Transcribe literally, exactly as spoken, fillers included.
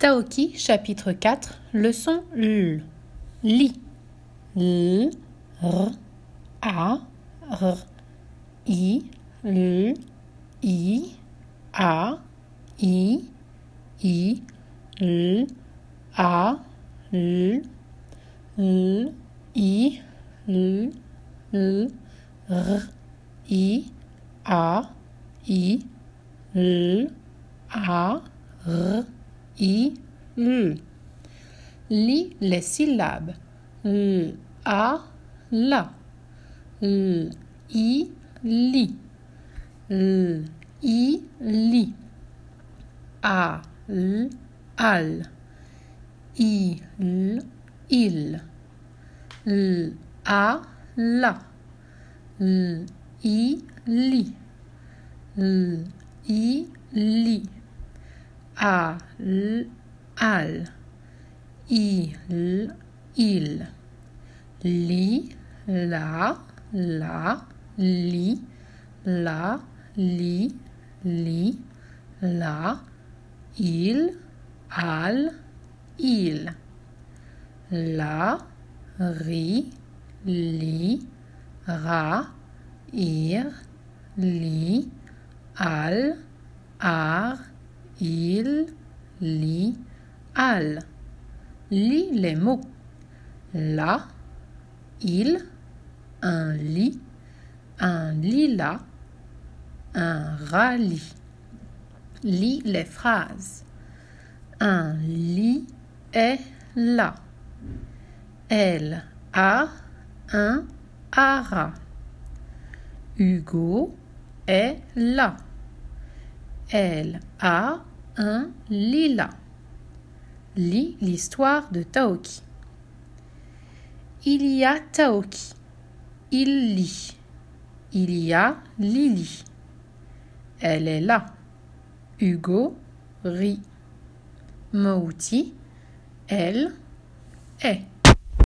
Taoki, chapitre quatre, leçon L. Li. L, R, A, R, I, L, I, A, I, I, L, A, L, L, I, L, L, R, I, A, I, L, A, R, I, L. Lis les syllabes. L, A, la. L, I, li. L, I, li. A, l, al. I, l, il. L, A, la. L, I, li. L, I, li. A, l, al. I, l, il. Li, la, la, li, la, li, li, la, il, al, il. La, ri, li, ra, ir, li, al, ar, il, li, al. Lis les mots. La, il, un lit, un lilas, un rallye. Lis les phrases. Un lit est là. Elle a un haras. Hugo est là. Elle a un lilas. Lis l'histoire de Taoki. Il y a Taoki. Il lit. Il y a Lily. Elle est là. Hugo rit. Mouti, elle est.